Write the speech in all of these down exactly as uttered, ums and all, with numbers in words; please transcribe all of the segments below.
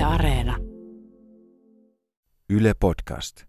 Areena. Yle Podcast.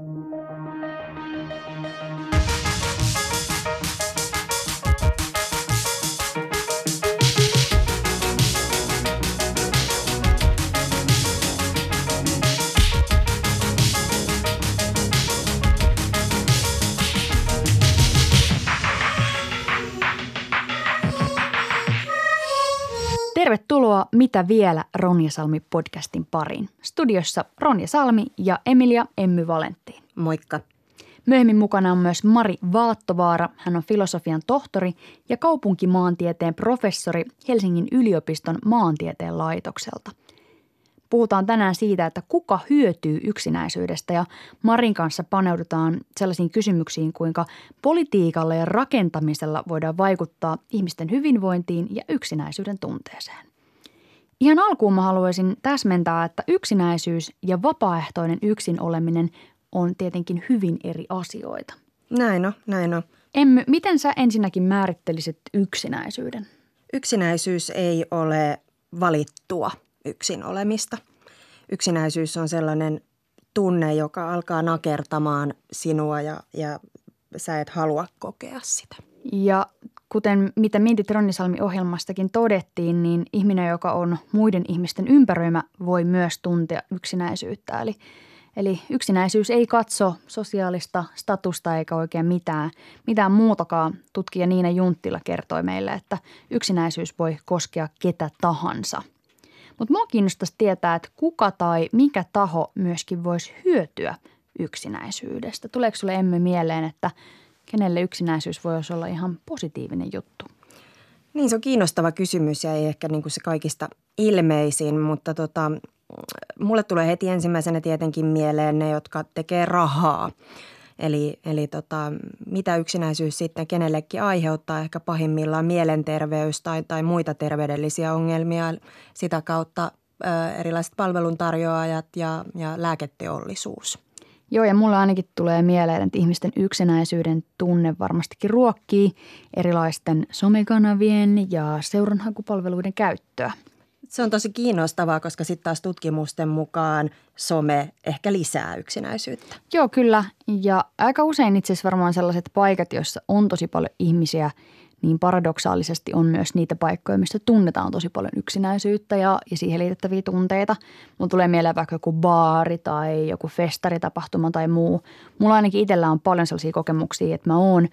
Tervetuloa Mitä vielä Ronja Salmi podcastin pariin. Studiossa Ronja Salmi ja Emilia Emmy Valentin. Moikka. Myöhemmin mukana on myös Mari Vaattovaara. Hän on filosofian tohtori ja kaupunkimaantieteen professori Helsingin yliopiston maantieteen laitokselta. Puhutaan tänään siitä, että kuka hyötyy yksinäisyydestä ja Marin kanssa paneudutaan sellaisiin kysymyksiin, kuinka politiikalla ja rakentamisella voidaan vaikuttaa ihmisten hyvinvointiin ja yksinäisyyden tunteeseen. Ihan alkuun mä haluaisin täsmentää, että yksinäisyys ja vapaaehtoinen yksin oleminen on tietenkin hyvin eri asioita. Näin on, näin on. Emmy, miten sä ensinnäkin määrittelisit yksinäisyyden? Yksinäisyys ei ole valittua yksin olemista. Yksinäisyys on sellainen tunne, joka alkaa nakertamaan sinua ja, ja sä et halua kokea sitä. Ja kuten mitä Mietit Ronja Salmi-ohjelmastakin todettiin, niin ihminen, joka on muiden ihmisten ympäröimä, voi myös tuntea yksinäisyyttä. Eli, eli yksinäisyys ei katso sosiaalista statusta eikä oikein mitään, mitään muutakaan. Tutkija Niina Junttila kertoi meille, että yksinäisyys voi koskea ketä tahansa. Mutta minua kiinnostaisi tietää, että kuka tai mikä taho myöskin voisi hyötyä yksinäisyydestä. Tuleeko sinulle Emmy mieleen, että kenelle yksinäisyys voisi olla ihan positiivinen juttu? Niin, se on kiinnostava kysymys ja ei ehkä niin kuin se kaikista ilmeisin, mutta tota, mulle tulee heti ensimmäisenä tietenkin mieleen ne, jotka tekee rahaa. Eli, eli tota, mitä yksinäisyys sitten kenellekin aiheuttaa, ehkä pahimmillaan mielenterveys tai, tai muita terveydellisiä ongelmia. Sitä kautta ö, erilaiset palveluntarjoajat ja, ja lääketeollisuus. Joo, ja mulla ainakin tulee mieleen, että ihmisten yksinäisyyden tunne varmastikin ruokkii erilaisten somekanavien ja seuranhakupalveluiden käyttöä. Se on tosi kiinnostavaa, koska sitten taas tutkimusten mukaan some ehkä lisää yksinäisyyttä. Joo, kyllä. Ja aika usein itse asiassa varmaan sellaiset paikat, joissa on tosi paljon ihmisiä, niin paradoksaalisesti on myös niitä paikkoja, missä tunnetaan tosi paljon yksinäisyyttä ja, ja siihen liitettäviä tunteita. Mun tulee mieleen vaikka joku baari tai joku festaritapahtuma tai muu. Mulla ainakin itsellä on paljon sellaisia kokemuksia, että mä oon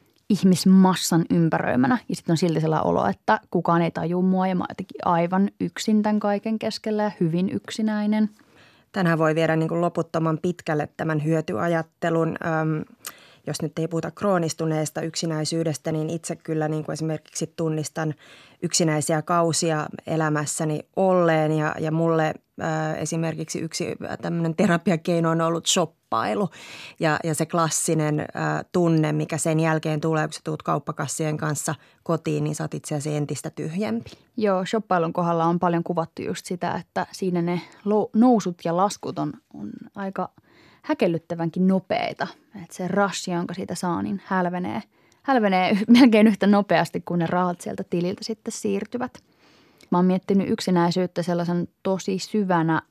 ihmismassan ympäröimänä ja sitten on silti sellainen olo, että kukaan ei tajua mua ja mä oon jotenkin aivan yksin tämän kaiken keskellä ja hyvin yksinäinen. Tänään voi viedä niin kuin loputtoman pitkälle tämän hyötyajattelun. Öm, jos nyt ei puhuta kroonistuneesta yksinäisyydestä, niin itse kyllä niin kuin esimerkiksi tunnistan yksinäisiä kausia elämässäni olleen ja, ja mulle ää, esimerkiksi yksi tämmöinen terapiakeino on ollut shoppailu ja, ja se klassinen ää, tunne, mikä sen jälkeen tulee, kun sä tuut kauppakassien kanssa kotiin, niin sä oot itse asiassa entistä tyhjempi. Joo, shoppailun kohdalla on paljon kuvattu just sitä, että siinä ne nousut ja laskut on, on aika häkellyttävänkin nopeita. Että se rush, jonka siitä saa, niin hälvenee, hälvenee melkein yhtä nopeasti, kun ne rahat sieltä tililtä sitten siirtyvät. Mä oon miettinyt yksinäisyyttä sellaisen tosi syvänä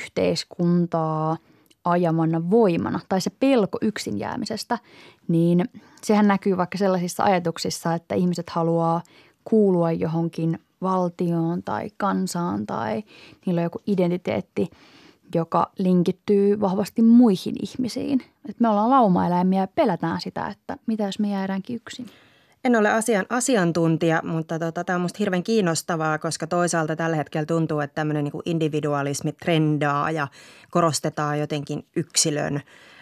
yhteiskuntaa ajamana voimana tai se pelko yksin jäämisestä, niin sehän näkyy vaikka sellaisissa ajatuksissa, että ihmiset haluaa kuulua johonkin valtioon tai kansaan tai niillä on joku identiteetti, joka linkittyy vahvasti muihin ihmisiin. Et me ollaan laumaeläimiä ja pelätään sitä, että mitä jos me jäädäänkin yksin. En ole asian asiantuntija, mutta tota, tämä on minusta hirveän kiinnostavaa, koska toisaalta tällä hetkellä tuntuu, että tämmöinen niin kuin individualismi trendaa ja korostetaan jotenkin yksilön ä,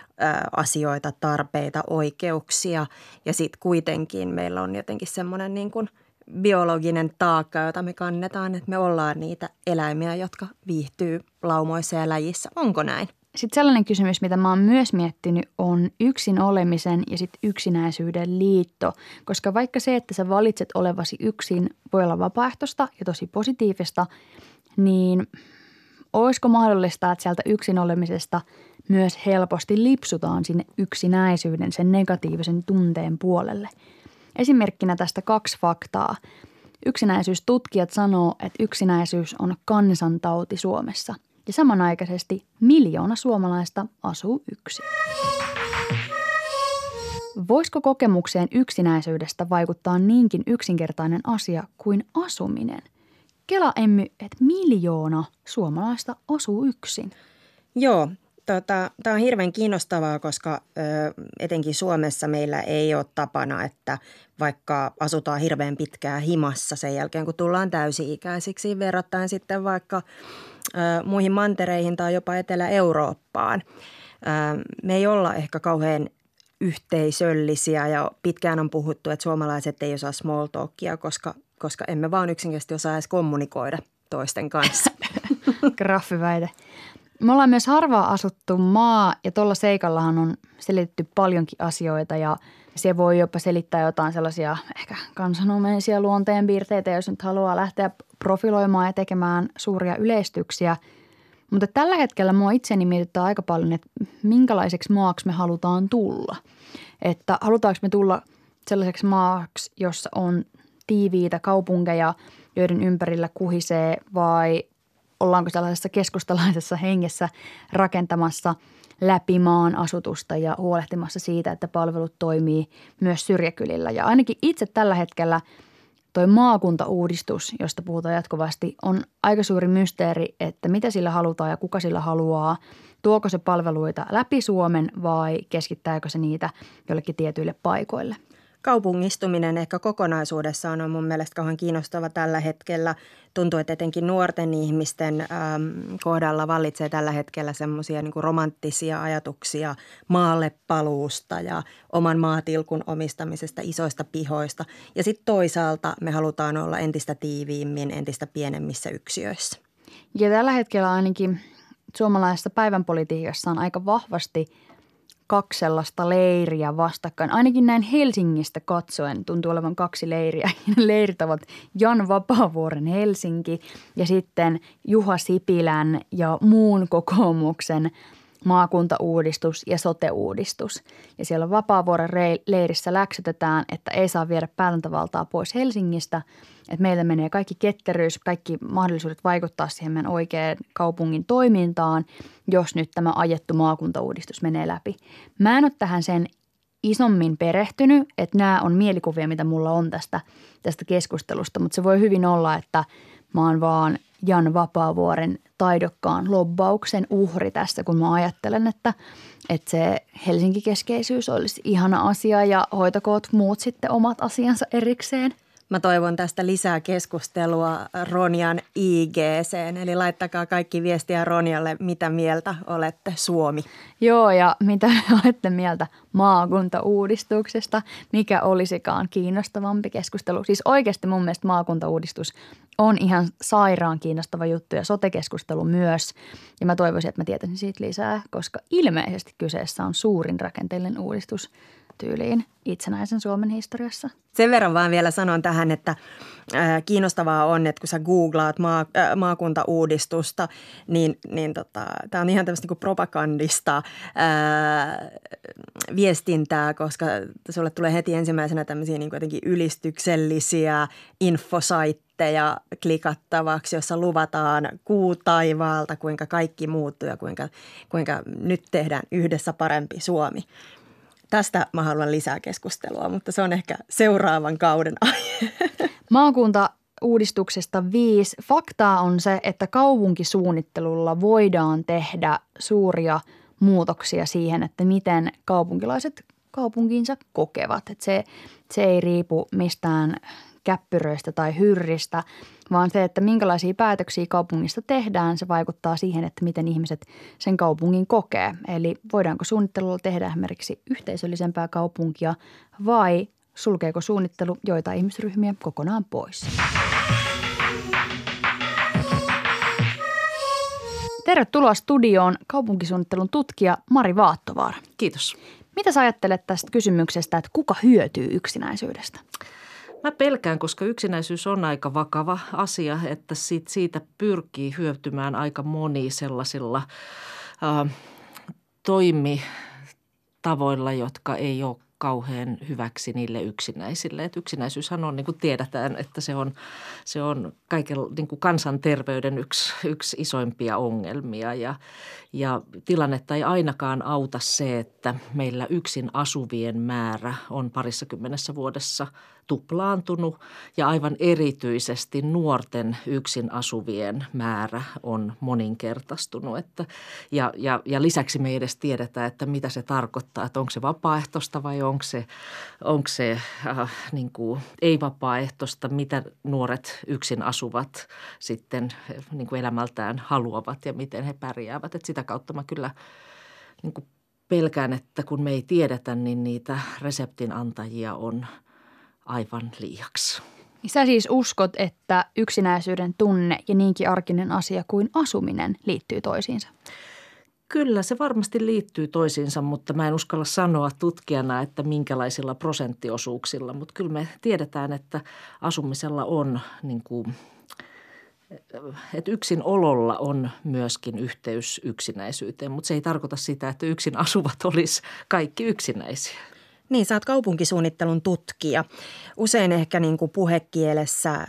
asioita, tarpeita, oikeuksia. Ja sitten kuitenkin meillä on jotenkin semmoinen niin kuin biologinen taakka, jota me kannetaan, että me ollaan niitä eläimiä, jotka viihtyy laumoissa ja läjissä. Onko näin? Sitten sellainen kysymys, mitä mä oon myös miettinyt, on yksin olemisen ja sitten yksinäisyyden liitto. Koska vaikka se, että sä valitset olevasi yksin, voi olla vapaaehtoista ja tosi positiivista, niin olisiko mahdollista, että sieltä yksin olemisesta myös helposti lipsutaan sinne yksinäisyyden, sen negatiivisen tunteen puolelle? Esimerkkinä tästä kaksi faktaa. Yksinäisyystutkijat sanoo, että yksinäisyys on kansantauti Suomessa. ja samanaikaisesti miljoona suomalaista asuu yksin. Voisiko kokemukseen yksinäisyydestä vaikuttaa niinkin yksinkertainen asia kuin asuminen? Kela, Emmy, että miljoona suomalaista asuu yksin. Joo, tota, tämä on hirveän kiinnostavaa, koska ö, etenkin Suomessa meillä ei ole tapana, että vaikka asutaan hirveän pitkään himassa sen jälkeen, kun tullaan täysi-ikäisiksi, verrattain sitten vaikka ö, muihin mantereihin tai jopa Etelä-Eurooppaan. Ö, me ei olla ehkä kauhean yhteisöllisiä ja pitkään on puhuttu, että suomalaiset ei osaa small talkia, koska, koska emme vaan yksinkertaisesti osaa edes kommunikoida toisten kanssa. Graffiväite. Me ollaan myös harvaa asuttu maa ja tuolla seikallahan on selitetty paljonkin asioita ja se voi jopa selittää jotain sellaisia ehkä kansanomaisia luonteenpiirteitä, jos nyt haluaa lähteä profiloimaan ja tekemään suuria yleistyksiä. Mutta tällä hetkellä mua itseni mietittää aika paljon, että minkälaiseksi maaksi me halutaan tulla. Että halutaanko me tulla sellaiseksi maaksi, jossa on tiiviitä kaupunkeja, joiden ympärillä kuhisee, vai ollaanko sellaisessa keskustalaisessa hengessä rakentamassa läpi maan asutusta ja huolehtimassa siitä, että palvelut toimii myös syrjäkylillä. Ja ainakin itse tällä hetkellä toi maakuntauudistus, josta puhutaan jatkuvasti, on aika suuri mysteeri, että mitä sillä halutaan ja kuka sillä haluaa. Tuoko se palveluita läpi Suomen vai keskittääkö se niitä jollekin tietyille paikoille? Kaupungistuminen ehkä kokonaisuudessaan on mun mielestä kauhean kiinnostava tällä hetkellä. Tuntuu, että etenkin nuorten ihmisten äm, kohdalla vallitsee tällä hetkellä semmoisia niin kuin romanttisia ajatuksia maalle paluusta ja oman maatilkun omistamisesta, isoista pihoista. Ja sitten toisaalta me halutaan olla entistä tiiviimmin, entistä pienemmissä yksiöissä. Ja tällä hetkellä ainakin suomalaisessa päivänpolitiikassa on aika vahvasti kaksi sellaista leiriä vastakkain. Ainakin näin Helsingistä katsoen tuntuu olevan kaksi leiriä. Leirit ovat Jan Vapaavuoren Helsinki ja sitten Juha Sipilän ja muun kokoomuksen maakuntauudistus ja sote-uudistus. Ja siellä Vapaavuoren leirissä läksytetään, että ei saa viedä päätäntävaltaa pois Helsingistä. Että meiltä menee kaikki ketteryys, kaikki mahdollisuudet vaikuttaa siihen meidän oikean kaupungin toimintaan, jos nyt tämä ajettu maakuntauudistus menee läpi. Mä en ole tähän sen isommin perehtynyt, että nämä on mielikuvia, mitä mulla on tästä, tästä keskustelusta, mutta se voi hyvin olla, että mä oon vaan Jan Vapaavuoren taidokkaan lobbauksen uhri tässä, kun mä ajattelen, että, että se Helsinki-keskeisyys olisi ihana asia ja hoitakoot muut sitten omat asiansa erikseen. Mä toivon tästä lisää keskustelua Ronjan I G:seen, eli laittakaa kaikki viestiä Ronjalle, mitä mieltä olette Suomi. Joo, ja mitä olette mieltä maakuntauudistuksesta, mikä olisikaan kiinnostavampi keskustelu. Siis oikeasti mun mielestä maakuntauudistus on ihan sairaan kiinnostava juttu ja sote-keskustelu myös. Ja mä toivoisin, että mä tietäisin siitä lisää, koska ilmeisesti kyseessä on suurin rakenteellinen uudistus tyyliin itsenäisen Suomen historiassa. Sen verran vaan vielä sanon tähän, että äh, kiinnostavaa on, että kun sä googlaat maa, äh, maakuntauudistusta, niin, niin tota, tämä on ihan tämmöistä niin kuin propagandista äh, viestintää, koska sulle tulee heti ensimmäisenä tämmöisiä niin kuin jotenkin ylistyksellisiä infosaitteja klikattavaksi, jossa luvataan kuu taivaalta, kuinka kaikki muuttuu ja kuinka, kuinka nyt tehdään yhdessä parempi Suomi. Tästä mä haluan lisää keskustelua, mutta se on ehkä seuraavan kauden aihe. Maakuntauudistuksesta viisi. Faktaa on se, että kaupunkisuunnittelulla voidaan tehdä suuria muutoksia siihen, että miten kaupunkilaiset kaupunkinsa kokevat. Että se, se ei riipu mistään käppyröistä tai hyrristä, vaan se, että minkälaisia päätöksiä kaupungista tehdään, se vaikuttaa siihen, että miten ihmiset sen kaupungin kokee. Eli voidaanko suunnittelulla tehdä esimerkiksi yhteisöllisempää kaupunkia vai sulkeeko suunnittelu joita ihmisryhmiä kokonaan pois? Tervetuloa studioon kaupunkisuunnittelun tutkija Mari Vaattovaara. Kiitos. Mitä sä ajattelet tästä kysymyksestä, että kuka hyötyy yksinäisyydestä? Mä pelkään, koska yksinäisyys on aika vakava asia, että siitä, siitä pyrkii hyötymään aika moni sellaisilla äh, toimitavoilla, jotka ei ole kauhean hyväksi niille yksinäisille. Et yksinäisyyshän on, niin kuin tiedetään, että se on, se on kaiken niin kuin kansanterveyden yksi, yksi isoimpia ongelmia. Ja, ja tilannetta ei ainakaan auta se, että meillä yksin asuvien määrä on parissakymmenessä vuodessa tuplaantunut ja aivan erityisesti nuorten yksin asuvien määrä on moninkertaistunut. Että, ja, ja, ja lisäksi me ei edes tiedetä, että mitä se tarkoittaa, että onko se vapaaehtoista vai onko se, onko se äh, niin kuin ei-vapaaehtoista, mitä nuoret yksin asuvat sitten niin kuin elämältään haluavat ja miten he pärjäävät. Että sitä kautta mä kyllä niin kuin pelkään, että kun me ei tiedetä, niin niitä reseptin antajia on aivan liiaksi. Sä siis uskot, että yksinäisyyden tunne ja niinkin arkinen asia kuin asuminen liittyy toisiinsa? Kyllä, se varmasti liittyy toisiinsa, mutta mä en uskalla sanoa tutkijana, että minkälaisilla prosenttiosuuksilla. Mutta kyllä me tiedetään, että asumisella on, niin kuin, että yksin ololla on myöskin yhteys yksinäisyyteen. Mutta se ei tarkoita sitä, että yksin asuvat olisi kaikki yksinäisiä. Niin, sä oot kaupunkisuunnittelun tutkija. Usein ehkä niin kuin puhekielessä, ähm,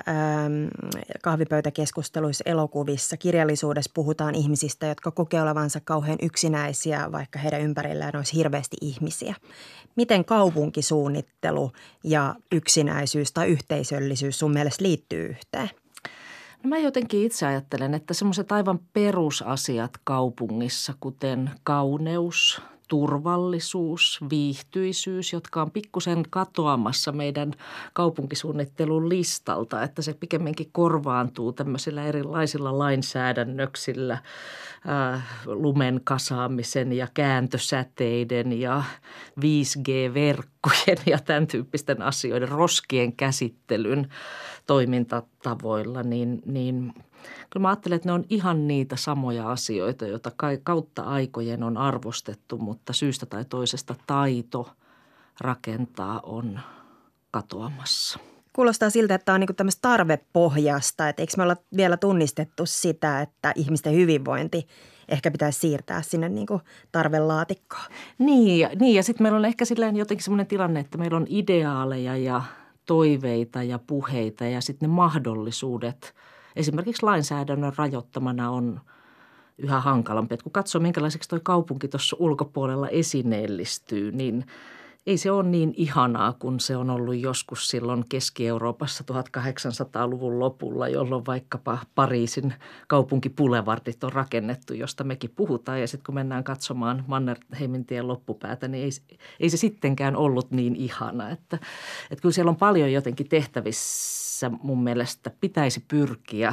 kahvipöytäkeskusteluissa, elokuvissa, kirjallisuudessa puhutaan ihmisistä, jotka kokee olevansa kauhean yksinäisiä, vaikka heidän ympärillään olisi hirveästi ihmisiä. Miten kaupunkisuunnittelu ja yksinäisyys tai yhteisöllisyys sun mielestä liittyy yhteen? No mä jotenkin itse ajattelen, että semmoiset aivan perusasiat kaupungissa, kuten kauneus, turvallisuus, viihtyisyys, jotka on pikkusen katoamassa meidän kaupunkisuunnittelun listalta, että se pikemminkin korvaantuu tämmöisillä erilaisilla lainsäädännöksillä, äh, lumen kasaamisen ja kääntösäteiden ja viisi G-verkkojen ja tämän tyyppisten asioiden, roskien käsittelyn toimintatavoilla, niin, niin kyllä mä ajattelen, että ne on ihan niitä samoja asioita, joita kautta aikojen on arvostettu, mutta syystä tai toisesta taito rakentaa on katoamassa. Kuulostaa siltä, että tämä on niin kuin tämmöistä tarvepohjasta, että eikö me olla vielä tunnistettu sitä, että ihmisten hyvinvointi ehkä pitäisi siirtää sinne niin kuin tarvelaatikkoon. Niin, niin ja sitten meillä on ehkä silleen jotenkin semmoinen tilanne, että meillä on ideaaleja ja toiveita ja puheita ja sitten ne mahdollisuudet esimerkiksi lainsäädännön rajoittamana on yhä hankalampi. Et kun katsoo, minkälaiseksi tuo kaupunki tuossa ulkopuolella esineellistyy, niin ei se ole niin ihanaa, kun se on ollut joskus silloin Keski-Euroopassa tuhatkahdeksansataaluvun lopulla, jolloin vaikkapa Pariisin kaupunkipulevardit on rakennettu, josta mekin puhutaan. Ja sitten kun mennään katsomaan Mannerheimintien loppupäätä, niin ei, ei se sittenkään ollut niin ihana. Että, että kyllä siellä on paljon jotenkin tehtävissä mun mielestä pitäisi pyrkiä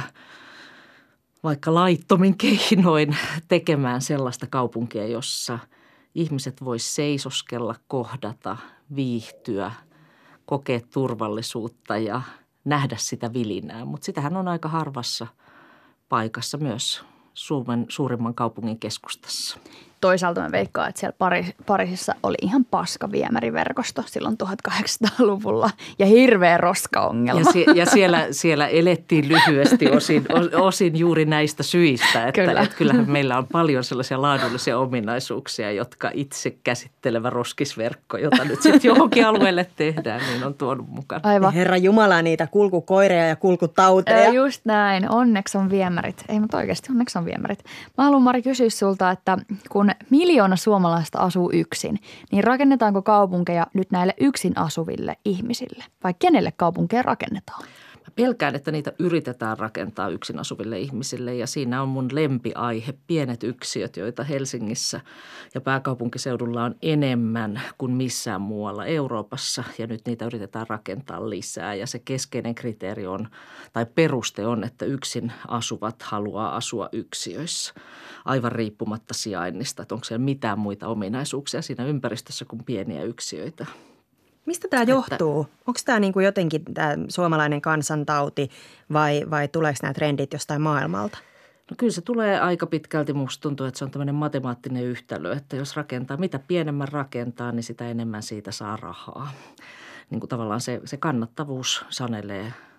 vaikka laittomin keinoin tekemään sellaista kaupunkia, jossa ihmiset vois seisoskella, kohdata, viihtyä, kokea turvallisuutta ja nähdä sitä vilinää. Mutta sitähän on aika harvassa paikassa myös Suomen suurimman kaupungin keskustassa. Toisaalta mä veikkaan, että siellä Pari, Pariisissa oli ihan paska viemäriverkosto silloin tuhatkahdeksansataaluvulla ja hirveä roskaongelma. Ja, sie, ja siellä, siellä elettiin lyhyesti osin, osin juuri näistä syistä, että Kyllä. et kyllähän meillä on paljon sellaisia laadullisia ominaisuuksia, jotka itse käsittelevä roskisverkko, jota nyt sitten johonkin alueelle tehdään, niin on tuonut mukaan. Aivan. Herra Jumala, niitä kulkukoireja ja kulkutauteja. Äh, just näin, onneksi on viemärit. Ei, mutta oikeasti onneksi on viemärit. Mä haluan, Mari, kysyä sulta, että kun miljoona suomalaista asuu yksin, niin rakennetaanko kaupunkeja nyt näille yksin asuville ihmisille? Vai kenelle kaupunkeja rakennetaan? Mä pelkään, että niitä yritetään rakentaa yksin asuville ihmisille ja siinä on mun lempiaihe, pienet yksiöt, joita Helsingissä ja pääkaupunkiseudulla on enemmän kuin missään muualla Euroopassa ja nyt niitä yritetään rakentaa lisää ja se keskeinen kriteeri on tai peruste on, että yksin asuvat haluaa asua yksiöissä aivan riippumatta sijainnista, että onko siellä mitään muita ominaisuuksia siinä ympäristössä kuin pieniä yksiöitä. Mistä tämä johtuu? Onko tämä niin kuin jotenkin tämä suomalainen kansantauti vai, vai tuleeko nämä trendit jostain maailmalta? No kyllä se tulee aika pitkälti, musta tuntuu, että se on tämmöinen matemaattinen yhtälö, että jos rakentaa, mitä pienemmän rakentaa, niin sitä enemmän siitä saa rahaa. Niin kuin tavallaan se, se kannattavuus sanelee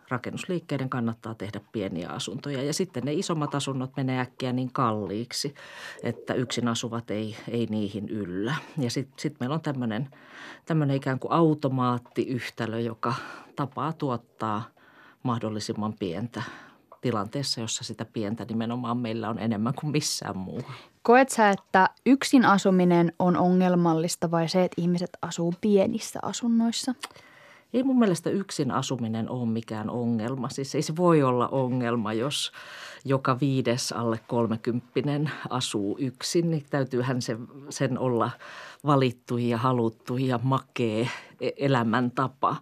rakennusliikkeiden kannattaa tehdä pieniä asuntoja. Ja sitten ne isommat asunnot menee äkkiä niin kalliiksi, että yksin asuvat ei, ei niihin yllä. Ja sitten sit meillä on tämmöinen, tämmöinen ikään kuin automaattiyhtälö, joka tapaa tuottaa mahdollisimman pientä tilanteessa, jossa sitä pientä nimenomaan meillä on enemmän kuin missään muualla. Koet sä, että yksin asuminen on ongelmallista vai se, että ihmiset asuu pienissä asunnoissa? Ei mun mielestä yksin asuminen ole mikään ongelma. Siis ei se voi olla ongelma, jos joka viides alle kolmekymppinen asuu yksin, niin täytyyhän se, sen olla valittu ja haluttu ja makea elämäntapa.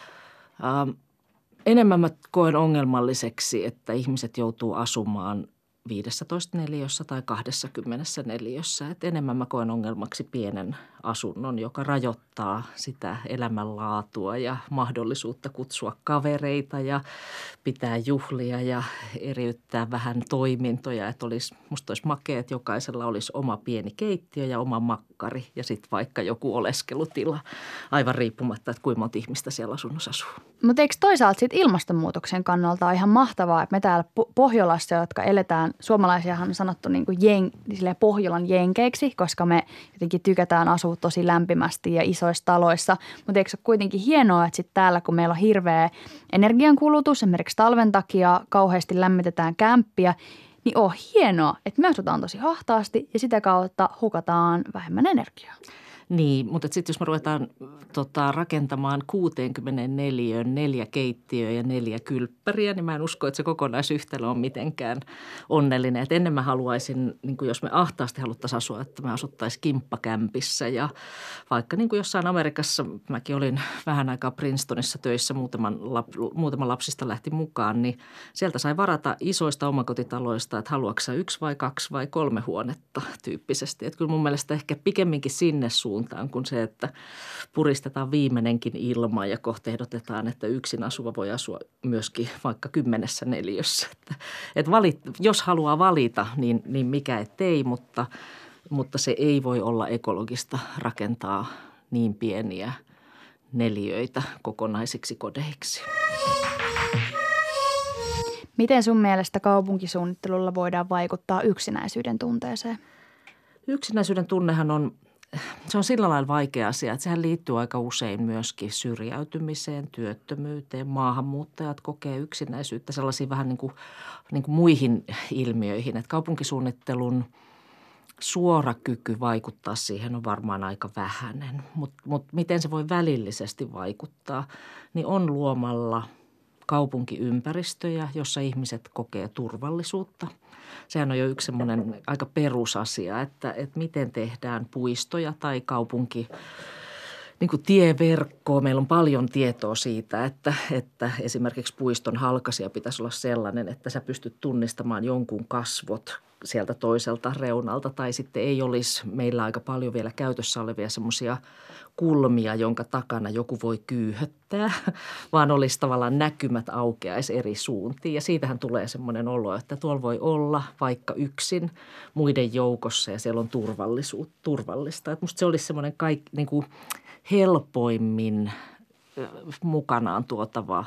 Ähm, enemmän mä koen ongelmalliseksi, että ihmiset joutuu asumaan viisitoista neliössä tai kaksikymmentä neliössä. Et enemmän mä koen ongelmaksi pienen asunnon, joka rajoittaa sitä elämänlaatua ja mahdollisuutta kutsua kavereita ja pitää juhlia ja eriyttää vähän toimintoja. Että olisi, musta olisi makea, että jokaisella olisi oma pieni keittiö ja oma makkari ja sitten vaikka joku oleskelutila, aivan riippumatta, että kuinka monta ihmistä siellä asunnossa asuu. Mutta eikö toisaalta sit ilmastonmuutoksen kannalta ole ihan mahtavaa, että me täällä Pohjolassa, jotka eletään, suomalaisiahan on sanottu niin kuin jen, Pohjolan jenkeiksi, koska me jotenkin tykätään asua tosi lämpimästi ja isoissa taloissa. Mutta eikö se ole kuitenkin hienoa, että sitten täällä, kun meillä on hirveä energiankulutus, esimerkiksi talven takia kauheasti lämmitetään kämppiä, niin on hienoa, että me asutaan tosi hahtaasti ja sitä kautta hukataan vähemmän energiaa. Niin, mutta sitten jos me ruvetaan tota, rakentamaan kuusikymmentäneljä neljä keittiöä ja neljä kylppäriä, niin mä en usko, että se kokonaisyhtälö on mitenkään onnellinen. Et ennen mä haluaisin, niin kuin jos me ahtaasti haluttaisiin asua, että me asuttaisiin kimppakämpissä ja vaikka niin kuin jossain Amerikassa, mäkin olin vähän aikaa Princetonissa töissä, muutaman, lap, muutama lapsista lähti mukaan, niin sieltä sai varata isoista omakotitaloista, että haluatko sä yksi vai kaksi vai kolme huonetta tyyppisesti. Että kyllä mun mielestä ehkä pikemminkin sinne suuntaan kuin se, että puristetaan viimeinenkin ilma ja kohta ehdotetaan, että yksin asuva voi asua myöskin vaikka kymmenessä neliössä. Että, että valit, jos haluaa valita, niin, niin mikä ettei, mutta, mutta se ei voi olla ekologista rakentaa niin pieniä neliöitä kokonaisiksi kodeiksi. Miten sun mielestä kaupunkisuunnittelulla voidaan vaikuttaa yksinäisyyden tunteeseen? Yksinäisyyden tunnehan on Se on sillä lailla vaikea asia, että sehän liittyy aika usein myöskin syrjäytymiseen, työttömyyteen. Maahanmuuttajat kokee yksinäisyyttä sellaisiin vähän niin kuin, niin kuin muihin ilmiöihin. Että kaupunkisuunnittelun suora kyky vaikuttaa siihen on varmaan aika vähäinen. Mutta mut miten se voi välillisesti vaikuttaa, niin on luomalla kaupunkiympäristöjä, jossa ihmiset kokee turvallisuutta. Sehän on jo yksi semmoinen aika perusasia, että, että miten tehdään puistoja tai kaupunki, niin kuin tieverkkoa. Meillä on paljon tietoa siitä, että, että esimerkiksi puiston halkaisija pitäisi olla sellainen, että sä pystyt tunnistamaan jonkun kasvot sieltä toiselta reunalta. Tai sitten ei olisi meillä aika paljon vielä käytössä olevia semmoisia kulmia, jonka takana joku voi kyyhöttää, vaan olisi tavallaan näkymät aukeaisi eri suuntiin. Ja siitähän tulee semmoinen olo, että tuolla voi olla vaikka yksin muiden joukossa ja siellä on turvallisuus, turvallista. Että musta se olisi semmoinen kaik, niin kuin helpoimmin mukanaan tuotava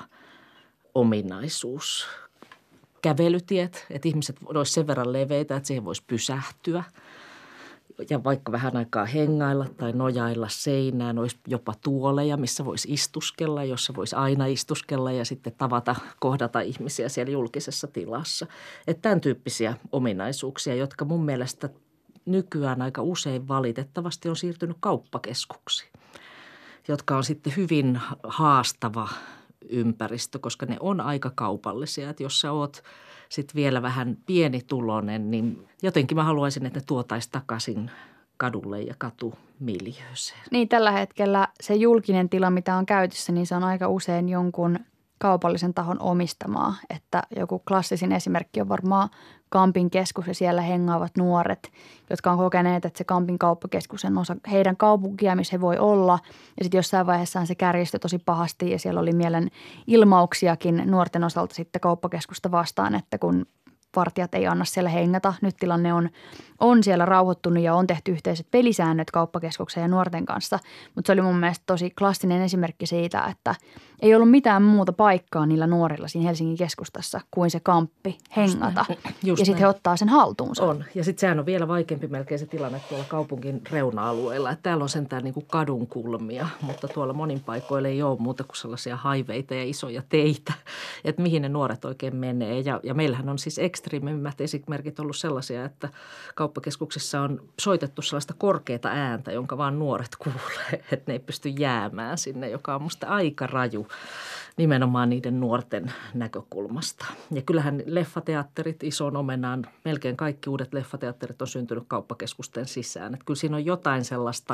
ominaisuus. Kävelytiet, että ihmiset olisi sen verran leveitä, että siihen voisi pysähtyä ja vaikka vähän aikaa hengailla tai nojailla seinään. Olisi jopa tuoleja, missä voisi istuskella, jossa voisi aina istuskella ja sitten tavata, kohdata ihmisiä siellä julkisessa tilassa. Että tämän tyyppisiä ominaisuuksia, jotka mun mielestä nykyään aika usein valitettavasti on siirtynyt kauppakeskuksiin, jotka on sitten hyvin haastava ympäristö, koska ne on aika kaupallisia. Että jos sä oot sitten vielä vähän pienituloinen, niin jotenkin mä haluaisin, että ne tuotaisi takaisin kadulle ja katumiljööseen. Niin, tällä hetkellä se julkinen tila, mitä on käytössä, niin se on aika usein jonkun kaupallisen tahon omistamaa. Että joku klassisin esimerkki on varmaan Kampin keskus ja siellä hengaavat nuoret, jotka on kokeneet, että se Kampin kauppakeskus on osa heidän kaupunkia, missä he voi olla. Ja sitten jossain vaiheessaan se kärjistyi tosi pahasti ja siellä oli mielen ilmauksiakin nuorten osalta sitten kauppakeskusta vastaan, että kun vartijat ei anna siellä hengätä. Nyt tilanne on, on siellä rauhoittunut ja on tehty yhteiset pelisäännöt kauppakeskuksen ja nuorten kanssa. Mutta se oli mun mielestä tosi klassinen esimerkki siitä, että ei ollut mitään muuta paikkaa niillä nuorilla siinä Helsingin keskustassa kuin se kamppi hengätä. Ja sitten he ottaa sen haltuunsa. On. Ja sitten sehän on vielä vaikeampi melkein se tilanne tuolla kaupungin reuna-alueilla. Että täällä on sentään niin kuin kadunkulmia, mutta tuolla monin paikoilla ei ole muuta kuin sellaisia haiveita ja isoja teitä, että mihin ne nuoret oikein menee. Ja, ja meillähän on siis ekstriimimmät esimerkit ollut sellaisia, että kauppakeskuksissa on soitettu sellaista korkeata ääntä, jonka vaan nuoret kuulee, että ne ei pysty jäämään sinne, joka on musta aika raju nimenomaan niiden nuorten näkökulmasta. Ja kyllähän leffateatterit ison omenaan, melkein kaikki uudet leffateatterit on syntynyt kauppakeskusten sisään. Että kyllä siinä on jotain sellaista,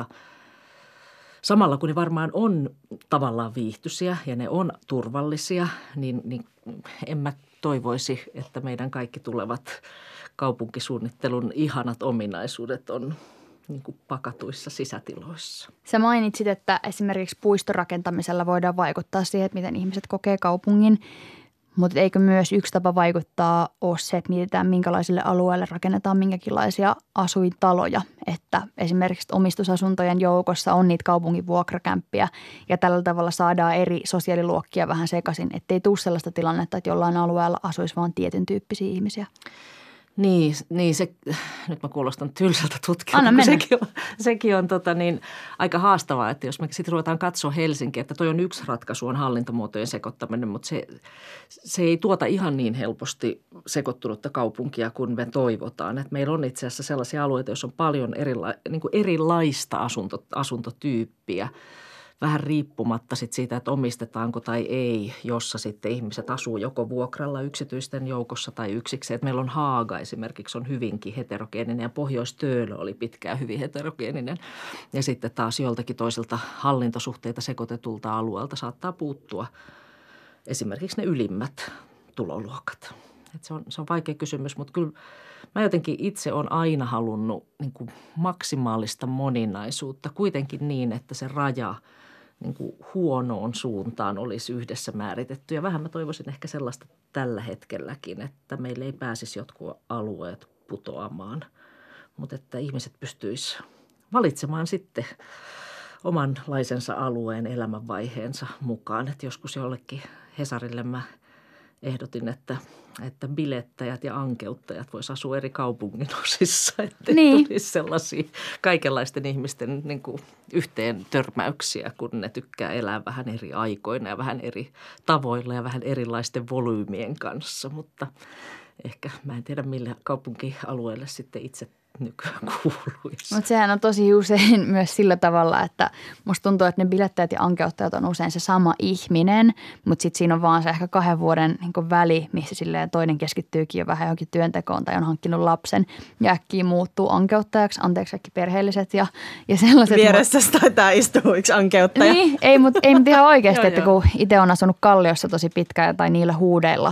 samalla kun ne varmaan on tavallaan viihtyisiä ja ne on turvallisia, niin, niin en mä toivoisi, että meidän kaikki tulevat kaupunkisuunnittelun ihanat ominaisuudet on niin kuin pakatuissa sisätiloissa. Sä mainitsit, että esimerkiksi puistorakentamisella voidaan vaikuttaa siihen, että miten ihmiset kokee kaupungin, mutta eikö myös yksi tapa vaikuttaa ole se, että mietitään minkälaisille alueille rakennetaan minkäkinlaisia asuintaloja, että esimerkiksi omistusasuntojen joukossa on niitä kaupungin vuokrakämppiä ja tällä tavalla saadaan eri sosiaaliluokkia vähän sekaisin, ettei tule sellaista tilannetta, että jollain alueella asuisi vain tietyn tyyppisiä ihmisiä. Niin, niin se, nyt mä kuulostan tylsältä tutkijalta, kun sekin on, sekin on tota niin, aika haastavaa, että jos me sitten ruvetaan katsoa Helsinkiä, että toi on yksi ratkaisu, on hallintomuotojen sekoittaminen, mutta se, se ei tuota ihan niin helposti sekoittunutta kaupunkia kuin me toivotaan. Että meillä on itse asiassa sellaisia alueita, joissa on paljon erila- niin kuin erilaista asunto, asuntotyyppiä. Vähän riippumatta sit siitä, että omistetaanko tai ei, jossa sitten ihmiset asuu joko vuokralla yksityisten joukossa tai yksikseen. Et meillä on Haaga esimerkiksi on hyvinkin heterogeeninen ja Pohjois-Töölö oli pitkään hyvin heterogeeninen. Ja sitten taas joltakin toiselta hallintosuhteita sekoitetulta alueelta saattaa puuttua esimerkiksi ne ylimmät tuloluokat. Et se on, se on vaikea kysymys, mutta kyllä mä jotenkin itse olen aina halunnut niin kuin maksimaalista moninaisuutta kuitenkin niin, että se raja – niin kuin huonoon suuntaan olisi yhdessä määritetty. Ja vähän mä toivoisin ehkä sellaista tällä hetkelläkin, että meillä ei pääsisi jotkut alueet putoamaan, mutta että ihmiset pystyisivät valitsemaan sitten omanlaisensa alueen elämänvaiheensa mukaan. Että joskus jollekin Hesarille mä ehdotin, että, että bilettäjät ja ankeuttajat vois asua eri kaupungin osissa, ettei niin tulisi sellaisia kaikenlaisten ihmisten niin kuin yhteen törmäyksiä, kun ne tykkää elää vähän eri aikoina ja vähän eri tavoilla ja vähän erilaisten volyymien kanssa. Mutta ehkä mä en tiedä, millä kaupunkialueelle sitten itse nykyään kuuluisi. Mutta sehän on tosi usein myös sillä tavalla, että musta tuntuu, että ne bilettäjät ja ankeuttajat on usein se sama ihminen, mutta sitten siinä on vaan se ehkä kahden vuoden niin väli, missä silleen toinen keskittyykin jo vähän johonkin työntekoon tai on hankkinut lapsen ja äkkiä muuttuu ankeuttajaksi, anteeksi kaikki perheelliset ja, ja sellaiset. Vieressä taitaa istua yksi ankeuttaja. Niin, ei mutta ei mut ihan oikeasti, että kun itse on asunut Kalliossa tosi pitkään tai niillä huudeilla,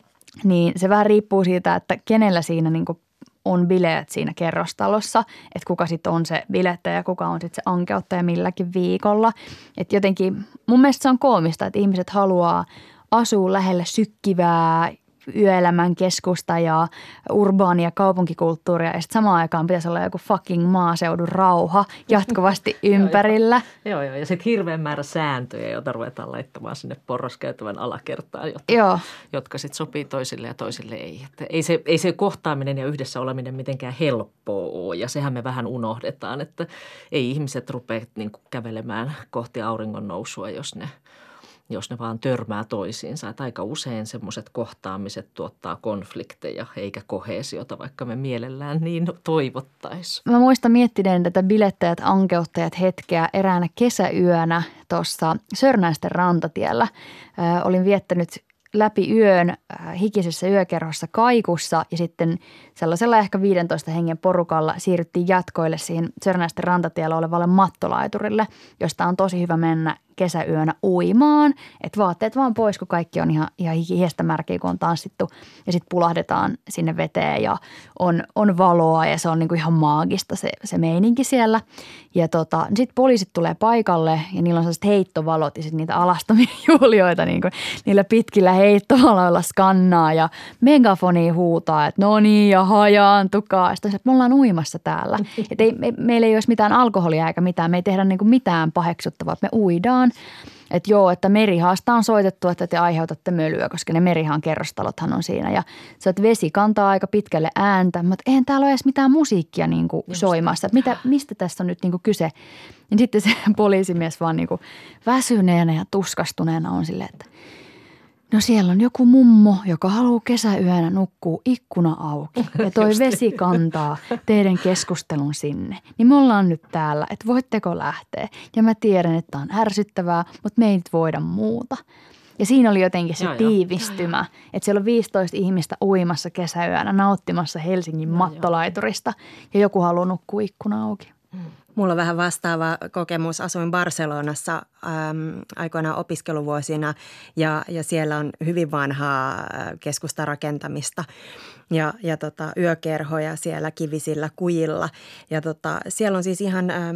niin se vähän riippuu siitä, että kenellä siinä niin kuin on bileet siinä kerrostalossa, että kuka sitten on se bilettäjä ja kuka on sitten se ankeuttaja milläkin viikolla. Että jotenkin mun mielestä se on koomista, että ihmiset haluaa asua lähellä sykkivää yöelämän keskusta ja urbaania kaupunkikulttuuria ja sitten samaan aikaan pitäisi olla joku fucking maaseudun rauha jatkuvasti ympärillä. Joo, joo. Ja sitten hirveän määrä sääntöjä, joita ruvetaan laittamaan sinne porraskäytävän alakertaan, jotka, joo. jotka sitten sopii toisille ja toisille ei. Että ei, se, ei se kohtaaminen ja yhdessä oleminen mitenkään helppoa ole ja sehän me vähän unohdetaan, että ei ihmiset rupea niin kuin kävelemään kohti auringon nousua, jos ne jos ne vaan törmää toisiinsa. Että aika usein semmoiset kohtaamiset tuottaa konflikteja eikä koheesiota, vaikka me mielellään niin toivottaisiin. Mä muistan miettineen tätä bilettäjät, ankeuttajat hetkeä eräänä kesäyönä tuossa Sörnäisten rantatiellä. Ö, olin viettänyt läpi yön hikisessä yökerhossa Kaikussa ja sitten sellaisella ehkä viidentoista hengen porukalla siirryttiin jatkoille siihen Sörnäisten rantatiellä olevalle mattolaiturille, josta on tosi hyvä mennä kesäyönä uimaan. Että vaatteet vaan pois, kun kaikki on ihan, ihan hiestä märkiä, kun on tanssittu. Ja sitten pulahdetaan sinne veteen ja on, on valoa ja se on niinku ihan maagista se, se meininki siellä. Ja tota, sitten poliisit tulee paikalle ja niillä on sellaiset heittovalot ja sitten niitä alastomia juhlijoita niinku, niillä pitkillä heittovaloilla skannaa ja megafoni huutaa, että no niin ja hajaantukaa. Sitten me ollaan uimassa täällä. Et ei, me, meillä ei olisi mitään alkoholia eikä mitään. Me ei tehdä niinku mitään paheksuttavaa, me uidaan. Että joo, että merihaasta on soitettu, että te aiheutatte mölyä, koska ne merihaan kerrostalothan on siinä. Ja se, että vesi kantaa aika pitkälle ääntä, mutta eihän täällä ole edes mitään musiikkia niin kuin soimassa. Että mitä, mistä tässä on nyt niin kuin kyse? Ja sitten se poliisimies vaan niin kuin väsyneenä ja tuskastuneena on silleen, että no siellä on joku mummo, joka haluaa kesäyönä nukkuu ikkuna auki ja toi vesi kantaa teidän keskustelun sinne. Niin me ollaan nyt täällä, että voitteko lähteä. Ja mä tiedän, että on ärsyttävää, mutta me ei nyt voida muuta. Ja siinä oli jotenkin se joo, tiivistymä, joo. että siellä on viisitoista ihmistä uimassa kesäyönä nauttimassa Helsingin joo, mattolaiturista ja joku haluaa nukkua ikkuna auki. Mulla on vähän vastaava kokemus. Asuin Barcelonassa äm, aikoinaan opiskeluvuosina ja, ja siellä on hyvin vanhaa keskustarakentamista ja, ja tota, yökerhoja siellä kivisillä kujilla. Ja tota, siellä on siis ihan äm,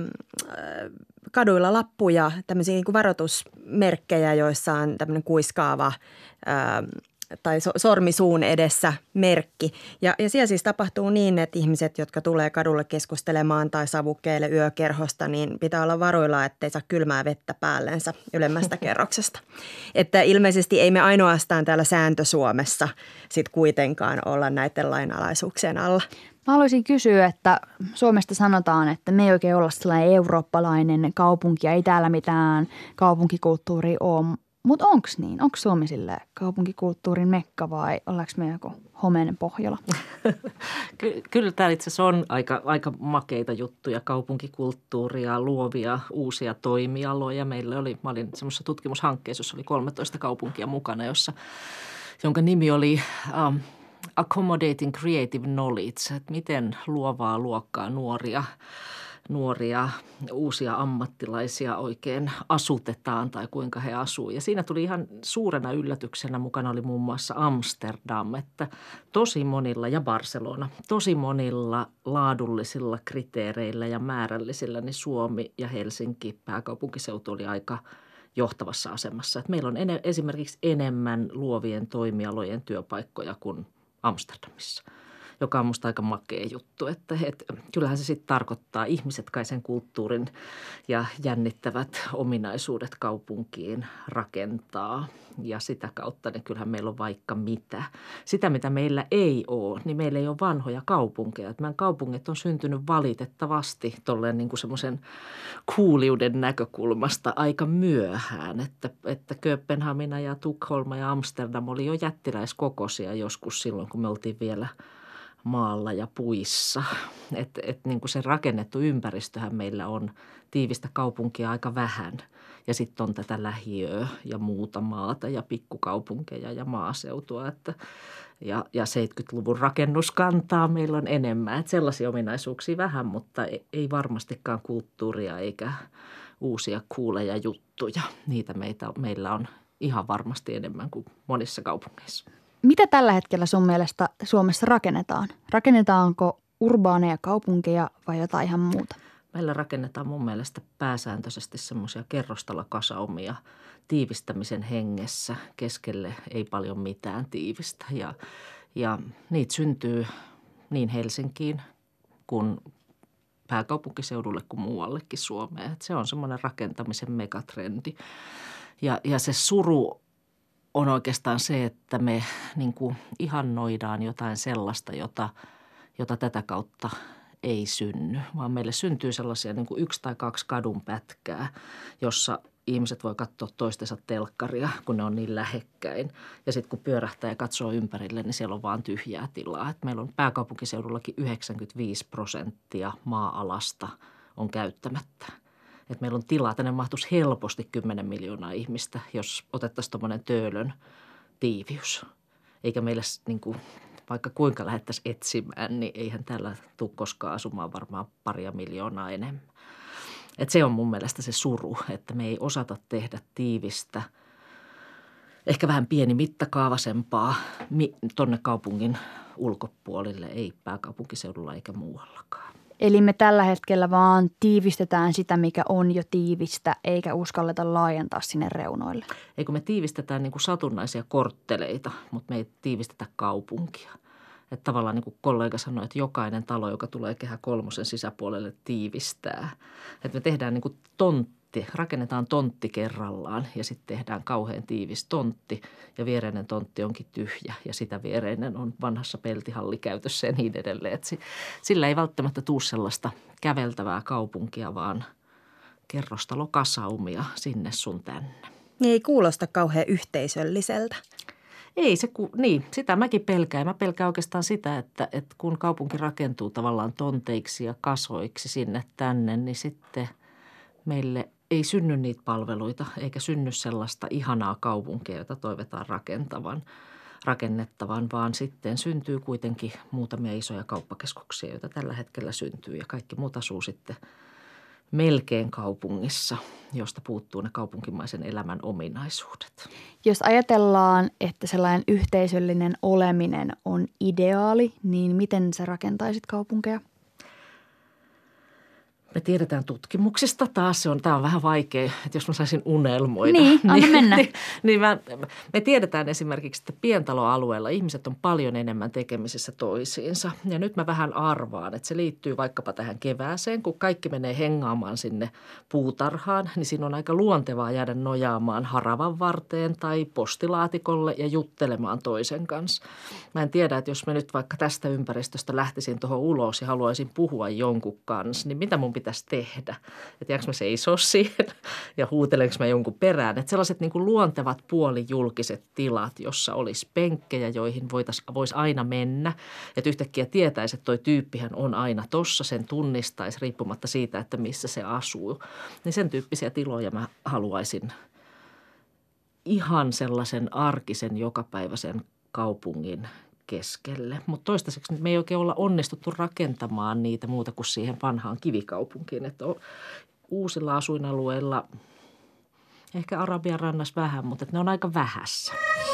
kaduilla lappuja, tämmöisiä niin kuin varoitusmerkkejä, joissa on tämmöinen kuiskaava äm, tai sormisuun edessä merkki. Ja, ja siellä siis tapahtuu niin, että ihmiset, jotka tulee kadulle keskustelemaan tai savukkeille yökerhosta, niin pitää olla varuilla, ettei saa kylmää vettä päällensä ylemmästä kerroksesta. Että ilmeisesti ei me ainoastaan täällä Sääntö-Suomessa sit kuitenkaan olla näiden lainalaisuuksien alla. Mä haluaisin kysyä, että Suomesta sanotaan, että me ei oikein olla sellainen eurooppalainen kaupunki ja ei täällä mitään kaupunkikulttuuria ole. Mutta onko niin? Onko Suomi sille kaupunkikulttuurin mekka vai ollaanko me joku homeinen Pohjola? Ky- kyllä täällä itse asiassa on aika, aika makeita juttuja, kaupunkikulttuuria, luovia uusia toimialoja. Meillä oli, mä olin semmoisessa tutkimushankkeessa, jossa oli kolmetoista kaupunkia mukana, jossa, jonka nimi oli um, Accommodating Creative Knowledge, että miten luovaa luokkaa nuoria nuoria, uusia ammattilaisia oikein asutetaan tai kuinka he asuu. Ja siinä tuli ihan suurena yllätyksenä mukana oli muun muassa Amsterdam, että tosi monilla ja Barcelona, tosi monilla laadullisilla kriteereillä ja määrällisillä niin Suomi ja Helsinki pääkaupunkiseutu oli aika johtavassa asemassa. Että meillä on ene, esimerkiksi enemmän luovien toimialojen työpaikkoja kuin Amsterdamissa, joka on musta aika makea juttu, että et, kyllähän se sitten tarkoittaa ihmiset kai sen kulttuurin ja jännittävät ominaisuudet kaupunkiin rakentaa ja sitä kautta niin kyllähän meillä on vaikka mitä. Sitä mitä meillä ei ole, niin meillä ei ole vanhoja kaupunkeja. Että meidän kaupungit on syntynyt valitettavasti tolleen niin kuin semmoisen kuuliuden näkökulmasta aika myöhään, että, että Kööpenhamina ja Tukholma ja Amsterdam oli jo jättiläiskokoisia joskus silloin, kun me oltiin vielä maalla ja puissa. Että et niin kuin se rakennettu ympäristöhän meillä on tiivistä kaupunkia aika vähän. Ja sitten on tätä lähiöä ja muuta maata ja pikkukaupunkeja ja maaseutua. Että, ja, ja seitsemänkymmentäluvun rakennuskantaa meillä on enemmän. Että sellaisia ominaisuuksia vähän, mutta ei varmastikaan kulttuuria eikä uusia kuuleja juttuja. Niitä meitä, meillä on ihan varmasti enemmän kuin monissa kaupungeissa. Mitä tällä hetkellä sun mielestä Suomessa rakennetaan? Rakennetaanko urbaaneja kaupunkeja vai jotain ihan muuta? Meillä rakennetaan mun mielestä pääsääntöisesti semmoisia kerrostalokasaumia tiivistämisen hengessä. Keskelle ei paljon mitään tiivistä ja, ja niitä syntyy niin Helsinkiin kuin pääkaupunkiseudulle kuin muuallekin Suomeen. Et se on semmoinen rakentamisen megatrendi ja, ja se suru on oikeastaan se, että me niin kuin ihannoidaan jotain sellaista, jota, jota tätä kautta ei synny, vaan meille syntyy sellaisia niin kuin yksi tai kaksi kadun pätkää, jossa ihmiset voi katsoa toistensa telkkaria, kun ne on niin lähekkäin. Ja sitten kun pyörähtää ja katsoo ympärille, niin siellä on vaan tyhjää tilaa. Et meillä on pääkaupunkiseudullakin yhdeksänkymmentäviisi prosenttia maa-alasta on käyttämättä. Että meillä on tilaa, tänne mahtuisi helposti kymmenen miljoonaa ihmistä, jos otettaisiin tuommoinen Töölön tiiviys. Eikä meillä niin kuin, vaikka kuinka lähdettäisiin etsimään, niin eihän täällä tule koskaan asumaan varmaan paria miljoonaa enemmän. Et se on mun mielestä se suru, että me ei osata tehdä tiivistä, ehkä vähän pieni mittakaavaisempaa tonne kaupungin ulkopuolille, ei pääkaupunkiseudulla eikä muuallakaan. Eli me tällä hetkellä vaan tiivistetään sitä, mikä on jo tiivistä, eikä uskalleta laajentaa sinne reunoille. Eikö me tiivistetään niin kuin satunnaisia kortteleita, mutta me ei tiivistetä kaupunkia. Että tavallaan niin kuin kollega sanoi, että jokainen talo, joka tulee Kehä kolmosen sisäpuolelle, tiivistää. Että me tehdään niin kuin tontti, rakennetaan tontti kerrallaan ja sitten tehdään kauhean tiivis tontti ja viereinen tontti onkin tyhjä ja sitä viereinen on vanhassa peltihallikäytössä ja niin edelleen. Että sillä ei välttämättä tule sellaista käveltävää kaupunkia, vaan kerrostalokasaumia sinne sun tänne. Niin ei kuulosta kauhean yhteisölliseltä. Ei se, niin sitä mäkin pelkään. Mä pelkään oikeastaan sitä, että, että kun kaupunki rakentuu tavallaan tonteiksi ja kasoiksi sinne tänne, niin sitten meille ei synny niitä palveluita eikä synny sellaista ihanaa kaupunkia, jota toivotaan rakentavan, rakennettavan, vaan sitten syntyy kuitenkin muutamia isoja kauppakeskuksia, joita tällä hetkellä syntyy ja kaikki muut asuu sitten melkein kaupungissa, josta puuttuu ne kaupunkimaisen elämän ominaisuudet. Jos ajatellaan, että sellainen yhteisöllinen oleminen on ideaali, niin miten sä rakentaisit kaupunkeja? Me tiedetään tutkimuksista taas, se on, tämä on vähän vaikea, että jos mä saisin unelmoida. Niin, anna mennä. niin, niin mä, me tiedetään esimerkiksi, että pientaloalueella ihmiset on paljon enemmän tekemisissä toisiinsa. Ja nyt mä vähän arvaan, että se liittyy vaikkapa tähän kevääseen, kun kaikki menee hengaamaan sinne puutarhaan, niin siinä on aika luontevaa jäädä nojaamaan haravan varteen tai postilaatikolle ja juttelemaan toisen kanssa. Mä en tiedä, että jos mä nyt vaikka tästä ympäristöstä lähtisin tuohon ulos ja haluaisin puhua jonkun kanssa, niin mitä mun pitäisi tehdä? Että jääkö mä seisoo siihen ja huutelenko mä jonkun perään? Että sellaiset niin kuin luontevat puolijulkiset tilat, jossa olisi penkkejä, joihin voisi aina mennä. Että yhtäkkiä tietäisi, että toi tyyppihän on aina tossa, sen tunnistaisi riippumatta siitä, että missä se asuu. Niin sen tyyppisiä tiloja mä haluaisin ihan sellaisen arkisen jokapäiväisen kaupungin keskelle. Mutta toistaiseksi me ei oikein olla onnistuttu rakentamaan niitä muuta kuin siihen vanhaan kivikaupunkiin. Että uusilla asuinalueilla, ehkä Arabian rannassa vähän, mutta ne on aika vähässä.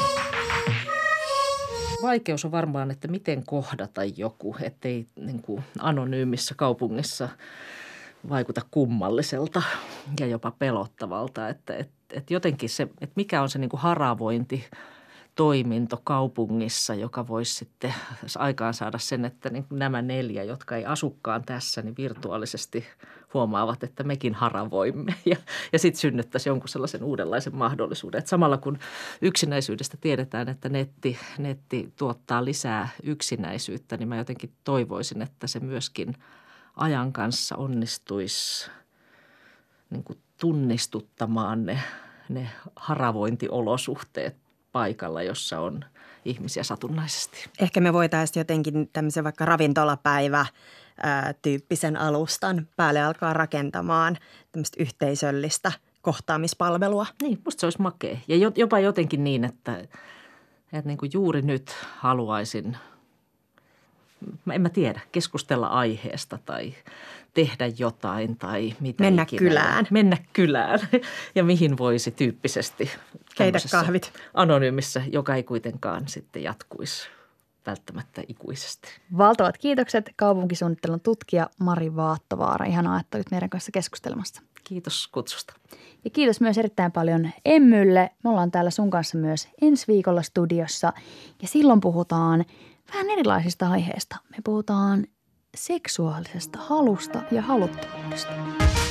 Vaikeus on varmaan, että miten kohdata joku, ettei niin kuin anonyymissä kaupungissa vaikuta kummalliselta ja jopa pelottavalta. Että, että, että jotenkin se, että mikä on se niin kuin haravointi, toiminto kaupungissa, joka voisi sitten aikaan saada sen, että niin nämä neljä, jotka ei asukaan tässä, niin virtuaalisesti huomaavat, että mekin haravoimme ja, ja sitten synnyttäisi jonkun sellaisen uudenlaisen mahdollisuuden. Että samalla kun yksinäisyydestä tiedetään, että netti, netti tuottaa lisää yksinäisyyttä, niin mä jotenkin toivoisin, että se myöskin ajan kanssa onnistuisi niin kuin tunnistuttamaan ne, ne haravointiolosuhteet paikalla, jossa on ihmisiä satunnaisesti. Ehkä me voitaisiin jotenkin tämmöisen vaikka ravintolapäivä tyyppisen alustan päälle alkaa rakentamaan tämmöistä yhteisöllistä kohtaamispalvelua. Niin, musta se olisi makea. Ja jopa jotenkin niin, että, että niin kuin juuri nyt haluaisin, en mä tiedä, keskustella aiheesta tai tehdä jotain tai mitä Mennä ikinä. kylään. Mennä kylään ja mihin voisi tyyppisesti. Keitä kahvit. Anonyymissä, joka ei kuitenkaan sitten jatkuisi välttämättä ikuisesti. Valtavat kiitokset kaupunkisuunnittelun tutkija Mari Vaattovaara. Ihanaa, että olit meidän kanssa keskustelemassa. Kiitos kutsusta. Ja kiitos myös erittäin paljon Emmylle. Me ollaan täällä sun kanssa myös ensi viikolla studiossa ja silloin puhutaan vähän erilaisista aiheista. Me puhutaan seksuaalisesta halusta ja haluttomuudesta.